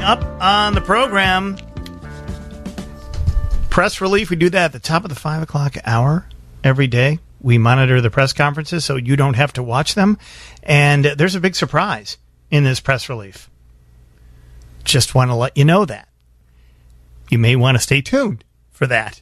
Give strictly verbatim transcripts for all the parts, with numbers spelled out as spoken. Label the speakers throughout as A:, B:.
A: up on the program, press relief. We do that at the top of the five o'clock hour every day. We monitor the press conferences so you don't have to watch them. And there's a big surprise in this press relief. Just want to let you know that. You may want to stay tuned for that.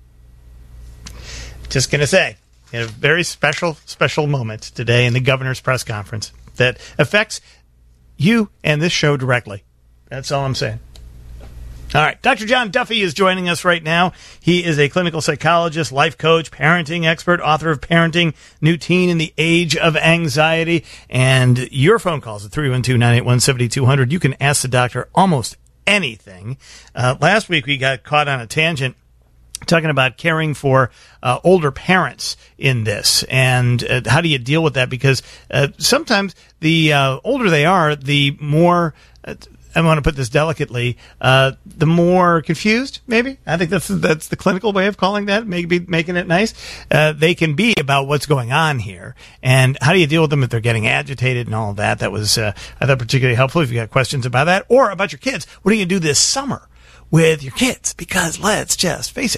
A: Just going to say, a very special, special moment today in the governor's press conference that affects you and this show directly. That's all I'm saying. All right. Doctor John Duffy is joining us right now. He is a clinical psychologist, life coach, parenting expert, author of Parenting New Teen in the Age of Anxiety. And your phone calls at three one two, nine eight one, seven two zero zero. You can ask the doctor almost anything. Uh, last week we got caught on a tangent talking about caring for uh, older parents in this, and uh, how do you deal with that? Because uh, sometimes the uh, older they are, the more, uh, I want to put this delicately, uh, the more confused, maybe. I think that's that's the clinical way of calling that, maybe making it nice. Uh, they can be about what's going on here, and how do you deal with them if they're getting agitated and all of that. That was, uh, I thought, particularly helpful. If you got questions about that, or about your kids, what are you going to do this summer with your kids? Because let's just face it,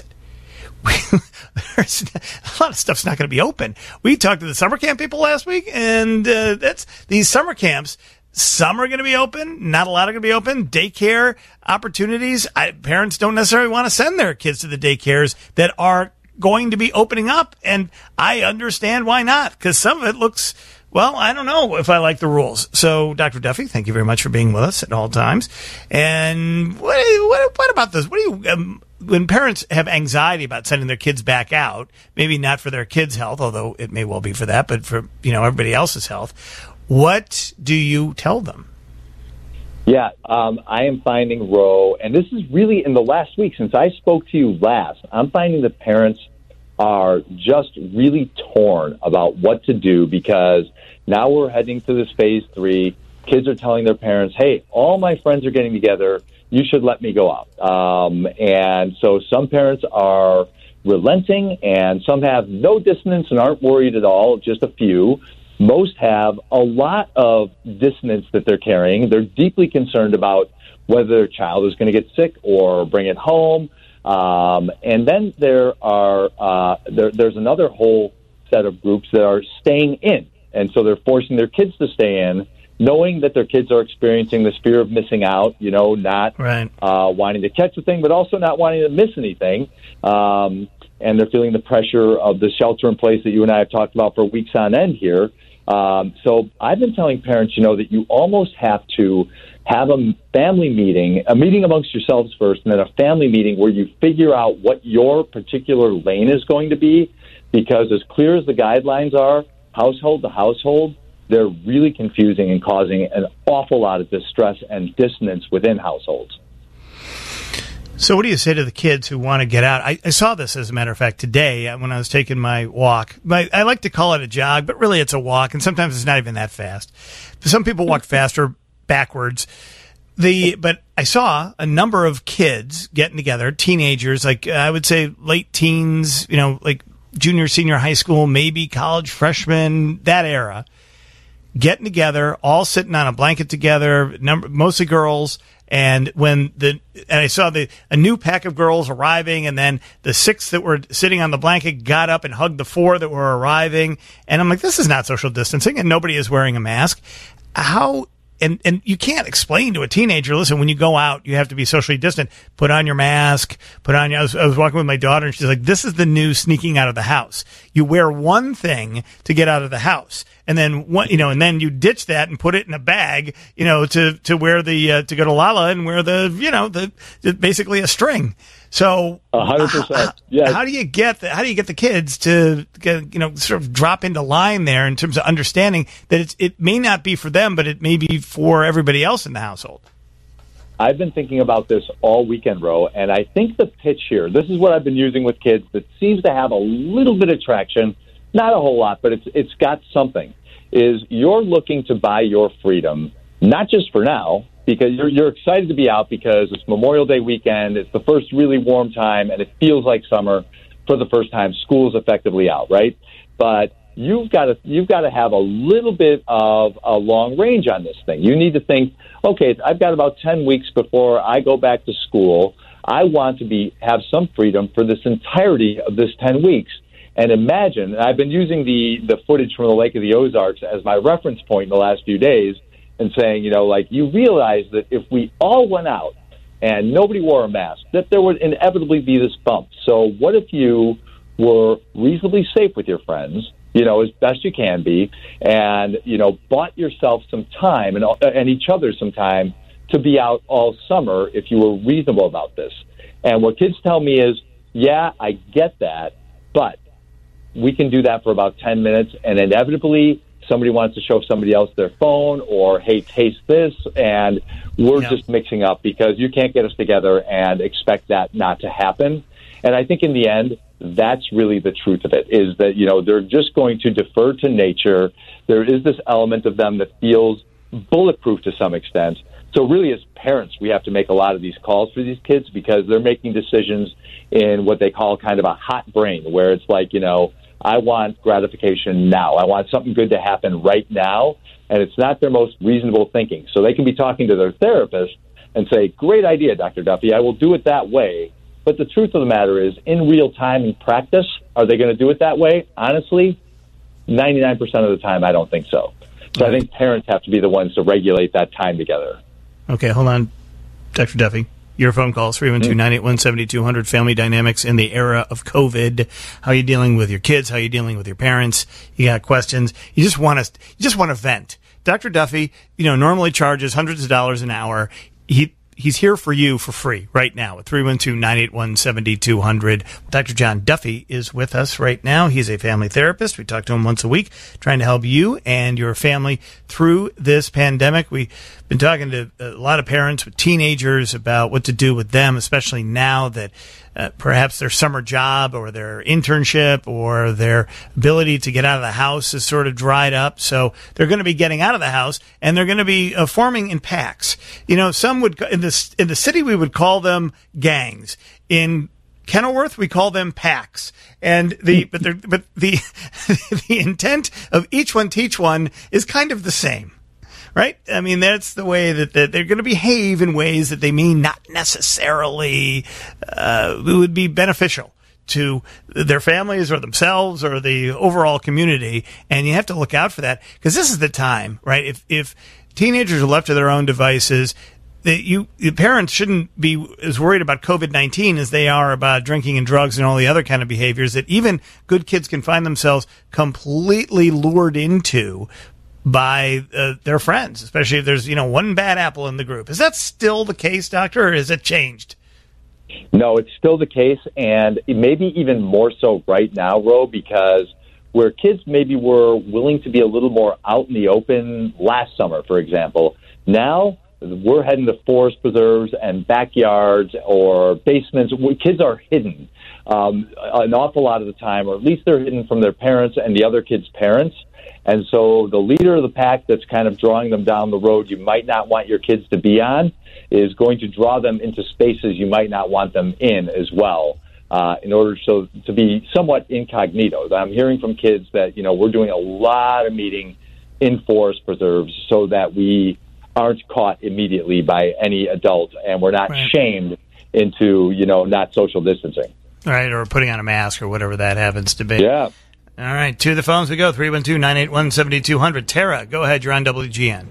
A: there's a lot of stuff's not going to be open. We talked to the summer camp people last week, and uh, that's these summer camps. Some are going to be open. Not a lot are going to be open. Daycare opportunities. I, parents don't necessarily want to send their kids to the daycares that are going to be opening up, and I understand why not, because some of it looks, well, I don't know if I like the rules. So, Doctor Duffy, thank you very much for being with us at all times. And what what, what about this? What do you? Um, When parents have anxiety about sending their kids back out, maybe not for their kids' health, although it may well be for that, but for, you know, everybody else's health, what do you tell them?
B: Yeah, um, I am finding, Ro, and this is really in the last week since I spoke to you last, I'm finding that parents are just really torn about what to do, because now we're heading to this phase three. Kids are telling their parents, hey, all my friends are getting together. You should let me go out. Um, and so some parents are relenting, and some have no dissonance and aren't worried at all, just a few. Most have a lot of dissonance that they're carrying. They're deeply concerned about whether their child is going to get sick or bring it home. Um, and then there are uh, there, there's another whole set of groups that are staying in. And so they're forcing their kids to stay in, knowing that their kids are experiencing this fear of missing out, you know, not
A: right.
B: uh, wanting to catch a thing, but also not wanting to miss anything. Um, and they're feeling the pressure of the shelter in place that you and I have talked about for weeks on end here. Um, so I've been telling parents, you know, that you almost have to have a family meeting, a meeting amongst yourselves first, and then a family meeting where you figure out what your particular lane is going to be. Because as clear as the guidelines are, household to household, they're really confusing and causing an awful lot of distress and dissonance within households.
A: So what do you say to the kids who want to get out? I, I saw this, as a matter of fact, today when I was taking my walk. My, I like to call it a jog, but really it's a walk, and sometimes it's not even that fast. Some people walk faster backwards. The But I saw a number of kids getting together, teenagers, like uh, I would say late teens, you know, like junior, senior high school, maybe college, freshman, that era, getting together, all sitting on a blanket together, number, mostly girls. And when the and I saw the a new pack of girls arriving, and then the six that were sitting on the blanket got up and hugged the four that were arriving. And I'm like, this is not social distancing, and nobody is wearing a mask. How and and you can't explain to a teenager, listen, when you go out, you have to be socially distant. Put on your mask. Put on. I was, I was walking with my daughter, and she's like, this is the new sneaking out of the house. You wear one thing to get out of the house. And then one, you know, and then you ditch that and put it in a bag, you know, to to wear the uh, to go to Lala and wear the, you know, the, the basically a string. So
B: a hundred percent, yeah.
A: How do you get the, how do you get the kids to get, you know, sort of drop into line there in terms of understanding that it's it may not be for them, but it may be for everybody else in the household?
B: I've been thinking about this all weekend, Ro, and I think the pitch here, this is what I've been using with kids that seems to have a little bit of traction. Not a whole lot, but it's it's got something, is you're looking to buy your freedom, not just for now, because you're you're excited to be out because it's Memorial Day weekend, it's the first really warm time, and it feels like summer for the first time. School's effectively out, right? But you've got to you've got to have a little bit of a long range on this thing. You need to think, okay, I've got about ten weeks before I go back to school. I want to be have some freedom for this entirety of this ten weeks. And imagine, and I've been using the, the footage from the Lake of the Ozarks as my reference point in the last few days and saying, you know, like, you realize that if we all went out and nobody wore a mask, that there would inevitably be this bump. So what if you were reasonably safe with your friends, you know, as best you can be, and, you know, bought yourself some time and, and each other some time to be out all summer if you were reasonable about this. And what kids tell me is, yeah, I get that, but we can do that for about ten minutes, and inevitably somebody wants to show somebody else their phone or, hey, taste this, and we're yeah. just mixing up because you can't get us together and expect that not to happen. And I think in the end, that's really the truth of it, is that, you know, they're just going to defer to nature. There is this element of them that feels bulletproof to some extent. So really, as parents, we have to make a lot of these calls for these kids because they're making decisions in what they call kind of a hot brain, where it's like, you know, I want gratification now. I want something good to happen right now, and it's not their most reasonable thinking. So they can be talking to their therapist and say, great idea, Doctor Duffy, I will do it that way. But the truth of the matter is, in real time in practice, are they going to do it that way? Honestly, ninety-nine percent of the time, I don't think so. So I think parents have to be the ones to regulate that time together.
A: Okay, hold on, Doctor Duffy. Your phone calls, three one two, nine eight one, seven two zero zero, Family Dynamics in the era of COVID. How are you dealing with your kids? How are you dealing with your parents? You got questions. You just want to, you just want to vent. Doctor Duffy, you know, normally charges hundreds of dollars an hour. He He's here for you for free right now at three one two, nine eight one, seven two zero zero. Doctor John Duffy is with us right now. He's a family therapist. We talk to him once a week, trying to help you and your family through this pandemic. We've been talking to a lot of parents with teenagers about what to do with them, especially now that uh, perhaps their summer job or their internship or their ability to get out of the house is sort of dried up. So they're going to be getting out of the house, and they're going to be uh, forming in packs. You know, some would, in the, in the city, we would call them gangs. In Kenilworth, we call them packs. And the, but the, but the, the intent of each one teach one is kind of the same. Right? I mean, that's the way that, that they're going to behave in ways that they may not necessarily uh, would be beneficial to their families or themselves or the overall community. And you have to look out for that, because this is the time, right? If if teenagers are left to their own devices, that you the parents shouldn't be as worried about COVID nineteen as they are about drinking and drugs and all the other kind of behaviors that even good kids can find themselves completely lured into by uh, their friends, especially if there's, you know, one bad apple in the group. Is that still the case, Doctor, or has it changed?
B: No, it's still the case, and maybe even more so right now, Ro, because where kids maybe were willing to be a little more out in the open last summer, for example, now we're heading to forest preserves and backyards or basements. Kids are hidden um, an awful lot of the time, or at least they're hidden from their parents and the other kids' parents. And so the leader of the pack that's kind of drawing them down the road you might not want your kids to be on is going to draw them into spaces you might not want them in as well, uh, in order so to be somewhat incognito. I'm hearing from kids that, you know, we're doing a lot of meeting in forest preserves so that we aren't caught immediately by any adult and we're not right. shamed into, you know, not social distancing.
A: Right, or putting on a mask or whatever that happens to be.
B: Yeah.
A: All right, to the phones we go, three one two, nine eight one, seven two zero zero. Tara, go ahead, you're on W G N.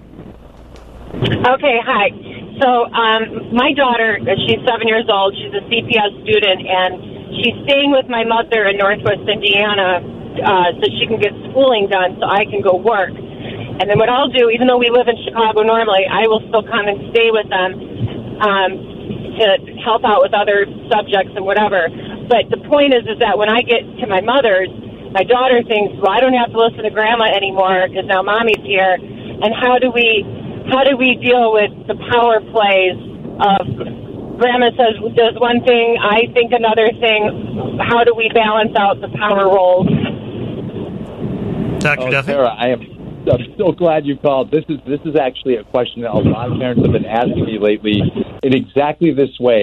C: Okay, hi. So um, my daughter, she's seven years old, she's a C P S student, and she's staying with my mother in Northwest Indiana uh, so she can get schooling done so I can go work. And then what I'll do, even though we live in Chicago normally, I will still come and stay with them um, to help out with other subjects and whatever. But the point is, is that when I get to my mother's, my daughter thinks, well, I don't have to listen to Grandma anymore because now Mommy's here. And how do we, how do we deal with the power plays of Grandma says does one thing, I think another thing. How do we balance out the power roles?
A: Doctor
B: Oh,
A: Duffy?
B: Sarah, I am I'm so glad you called. This is this is actually a question that a lot of parents have been asking me lately in exactly this way.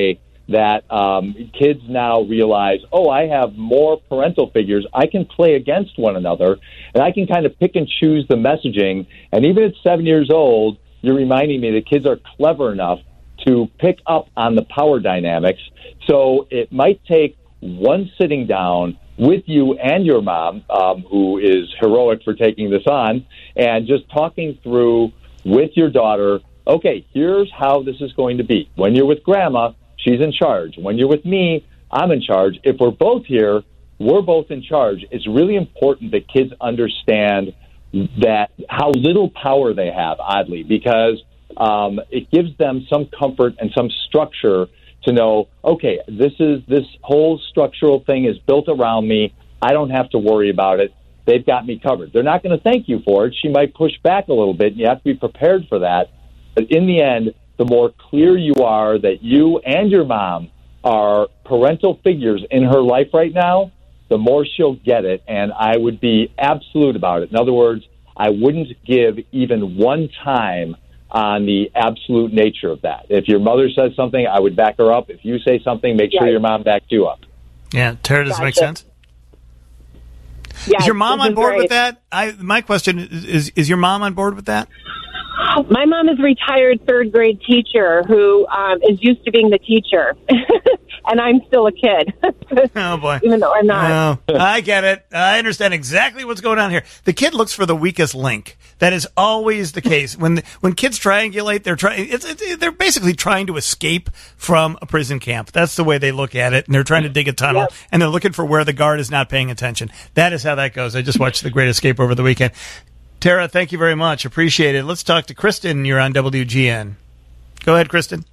B: that um, kids now realize, oh, I have more parental figures. I can play against one another, and I can kind of pick and choose the messaging. And even at seven years old, you're reminding me that kids are clever enough to pick up on the power dynamics. So it might take one sitting down with you and your mom, um, who is heroic for taking this on, and just talking through with your daughter, okay, here's how this is going to be. When you're with grandma, she's in charge. When you're with me, I'm in charge. If we're both here, we're both in charge. It's really important that kids understand that how little power they have, oddly, because um, it gives them some comfort and some structure to know, okay, this is this whole structural thing is built around me. I don't have to worry about it. They've got me covered. They're not going to thank you for it. She might push back a little bit, and you have to be prepared for that. But in the end, the more clear you are that you and your mom are parental figures in her life right now, the more she'll get it, and I would be absolute about it. In other words, I wouldn't give even one time on the absolute nature of that. If your mother says something, I would back her up. If you say something, make sure
C: yes.
B: your mom backs you up.
A: Yeah, Tara, does
C: gotcha.
A: it make sense?
C: Yes,
A: is your mom
C: on
A: board
C: great.
A: with that? I my question is, is is your mom on board with that?
C: My mom is a retired third grade teacher who um, is used to being the teacher, and I'm still a kid.
A: Oh, boy.
C: Even though I'm not.
A: Oh, I get it. I understand exactly what's going on here. The kid looks for the weakest link. That is always the case. When the, when kids triangulate, they're trying. It's, it's, they're basically trying to escape from a prison camp. That's the way they look at it, and they're trying to dig a tunnel,
C: Yep.
A: and they're looking for where the guard is not paying attention. That is how that goes. I just watched The Great Escape over the weekend. Tara, thank you very much. Appreciate it. Let's talk to Kristen. You're on W G N. Go ahead, Kristen.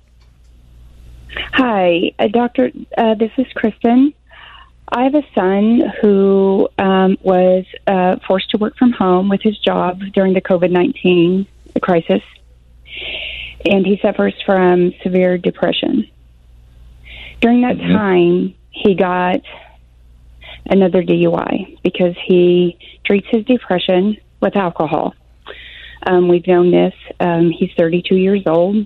D: Hi, uh, Doctor. Uh, this is Kristen. I have a son who um, was uh, forced to work from home with his job during the COVID nineteen crisis, and he suffers from severe depression. During that
B: Mm-hmm.
D: time, he got another D U I because he treats his depression with alcohol. Um, we've known this. Um, he's thirty-two years old.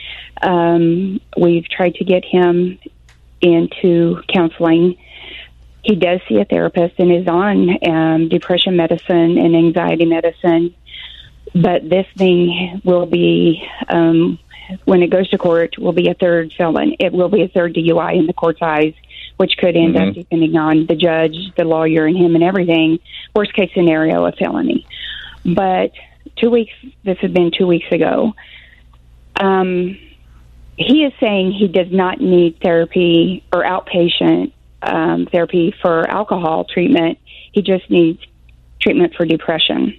D: Um, we've tried to get him into counseling. He does see a therapist and is on um, depression medicine and anxiety medicine. But this thing will be, um, when it goes to court, will be a third felon. It will be a third D U I in the court's eyes, which could end
B: Mm-hmm.
D: up, depending on the judge, the lawyer, and him and everything, worst case scenario, a felony. But two weeks, this had been two weeks ago, um, he is saying he does not need therapy or outpatient um, therapy for alcohol treatment. He just needs treatment for depression.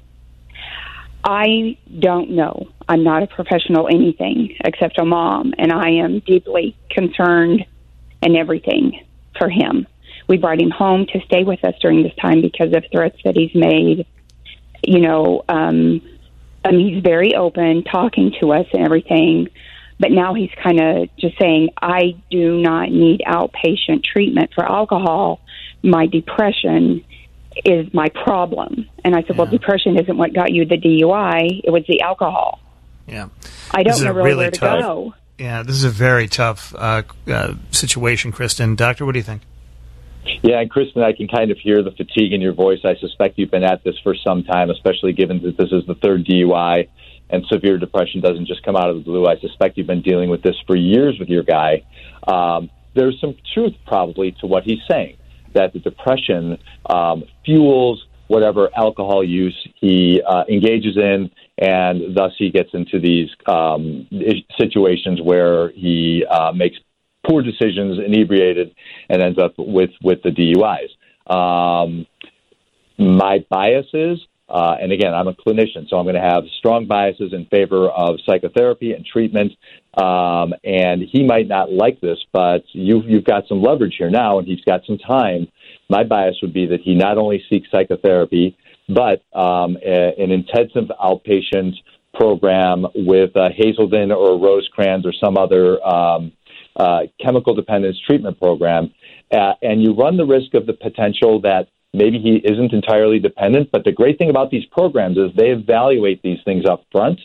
D: I don't know. I'm not a professional anything except a mom, and I am deeply concerned and everything for him. We brought him home to stay with us during this time because of threats that he's made. You know, um, I mean, he's very open, talking to us and everything, but now he's kind of just saying, I do not need outpatient treatment for alcohol. My depression is my problem. And I said,
A: Yeah.
D: well, depression isn't what got you the D U I. It was the alcohol.
A: Yeah.
D: I
A: This
D: don't
A: is
D: know
A: a
D: really
A: really
D: where to
A: tough-
D: go.
A: Yeah, this is a very tough uh, uh, situation, Kristen. Doctor, what do you think?
B: Yeah, and Kristen, I can kind of hear the fatigue in your voice. I suspect you've been at this for some time, especially given that this is the third D U I and severe depression doesn't just come out of the blue. I suspect you've been dealing with this for years with your guy. Um, there's some truth probably to what he's saying, that the depression um, fuels whatever alcohol use he uh, engages in, and thus he gets into these um, situations where he uh, makes poor decisions, inebriated, and ends up with, with the D U Is. Um, my bias is, uh, and again, I'm a clinician, so I'm going to have strong biases in favor of psychotherapy and treatment, um, and he might not like this, but you've, you've got some leverage here now, and he's got some time. My bias would be that he not only seeks psychotherapy, but um, a, an intensive outpatient program with uh, Hazelden or Rosecrans or some other um, uh, chemical dependence treatment program. Uh, and you run the risk of the potential that maybe he isn't entirely dependent. But the great thing about these programs is they evaluate these things up front.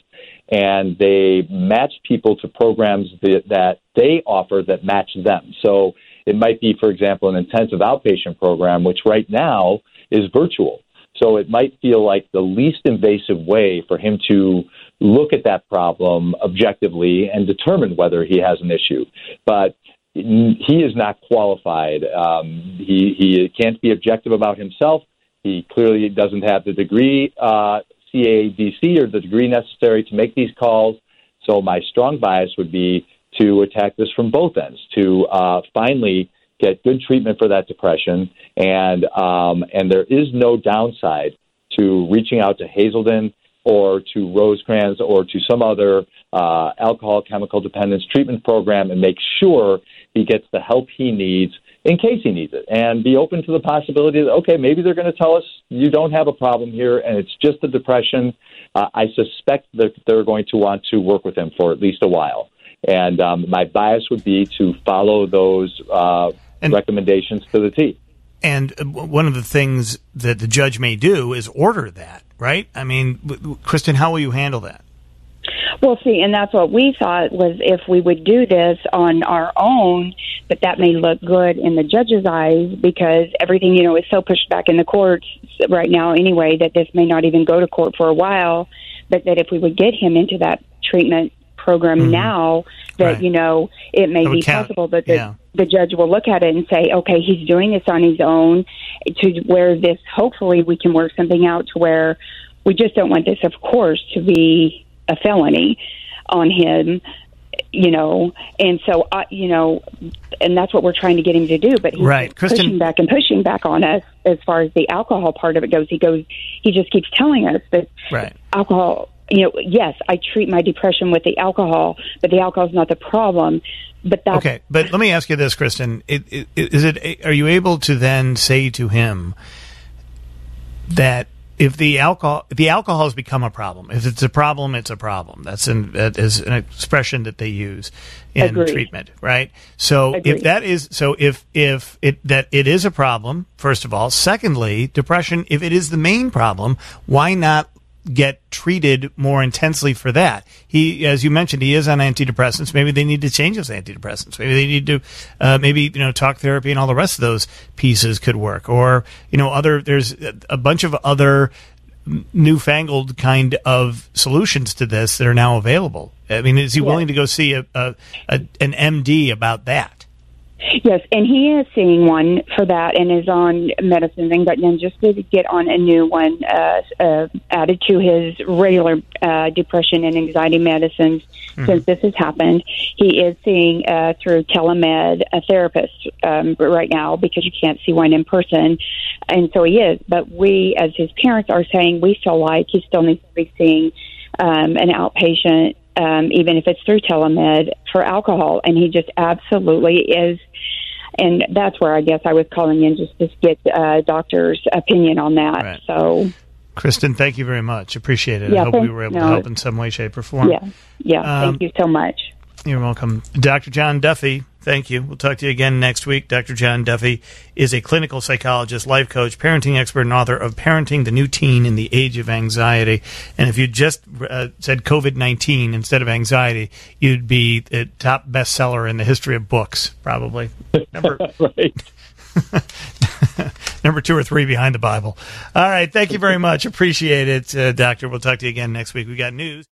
B: and they match people to programs that, that they offer that match them. So it might be, for example, an intensive outpatient program, which right now is virtual. So it might feel like the least invasive way for him to look at that problem objectively and determine whether he has an issue. But he is not qualified. Um, he, he can't be objective about himself. He clearly doesn't have the degree, uh, C A D C, or the degree necessary to make these calls. So my strong bias would be to attack this from both ends, to uh, finally get good treatment for that depression. And um, and there is no downside to reaching out to Hazelden or to Rosecrans or to some other uh, alcohol chemical dependence treatment program and make sure he gets the help he needs in case he needs it, and be open to the possibility that, okay, maybe they're going to tell us you don't have a problem here and it's just a depression. Uh, I suspect that they're going to want to work with him for at least a while. And um, my bias would be to follow those uh, and, recommendations to the T.
A: And one of the things that the judge may do is order that, right? I mean, Kristen, how will you handle that?
D: Well, see, and that's what we thought was if we would do this on our own, but that may look good in the judge's eyes because everything, you know, is so pushed back in the courts right now anyway that this may not even go to court for a while, but that if we would get him into that treatment program mm-hmm. now, that,
A: right.
D: you know, it may be
A: count.
D: possible that the,
A: yeah.
D: the judge will look at it and say, okay, he's doing this on his own, to where this, hopefully we can work something out to where we just don't want this, of course, to be a felony on him, you know, and so, uh, you know, and that's what we're trying to get him to do, but he's
A: right.
D: pushing
A: Kristen,
D: back and pushing back on us as far as the alcohol part of it goes. He goes, he just keeps telling us that
A: right.
D: alcohol, you know, yes, I treat my depression with the alcohol, but the alcohol is not the problem. But that's
A: okay. But let me ask you this, Kristen: it, it, is it? Are you able to then say to him that if the alcohol, if the alcohol has become a problem, if it's a problem, it's a problem. That's an that is an expression that they use in
D: Agreed.
A: treatment, right? So
D: Agreed.
A: if that is so, if if it that it is a problem, first of all. Secondly, depression, if it is the main problem, why not get treated more intensely for that? He, as you mentioned, he is on antidepressants. Maybe they need to change those antidepressants. Maybe they need to, uh, maybe, you know, talk therapy and all the rest of those pieces could work. Or, you know, other, there's a bunch of other newfangled kind of solutions to this that are now available. I mean, is he
D: yes.
A: willing to go see a, a, a an M D about that?
D: Yes, and he is seeing one for that and is on medicine, but then just to get on a new one uh, uh, added to his regular uh, depression and anxiety medicines mm-hmm. since this has happened. He is seeing uh, through telemed a therapist um, right now because you can't see one in person, and so he is. But we, as his parents, are saying we feel like he still needs to be seeing um, an outpatient, um, even if it's through telemed, for alcohol, and he just absolutely is. And that's where I guess I was calling in just to get a uh, doctor's opinion on that.
A: Right.
D: So,
A: Kristen, thank you very much. Appreciate it.
D: Yeah,
A: I hope
D: thank,
A: we were able
D: no,
A: to help in some way, shape, or form.
D: Yeah, yeah.
A: Um,
D: thank you so much.
A: You're welcome. Doctor John Duffy, thank you. We'll talk to you again next week. Doctor John Duffy is a clinical psychologist, life coach, parenting expert, and author of Parenting the New Teen in the Age of Anxiety. And if you just uh, said COVID nineteen instead of anxiety, you'd be a top bestseller in the history of books, probably. Number,
B: right.
A: number two or three behind the Bible. All right. Thank you very much. Appreciate it, uh, Doctor. We'll talk to you again next week. We got news.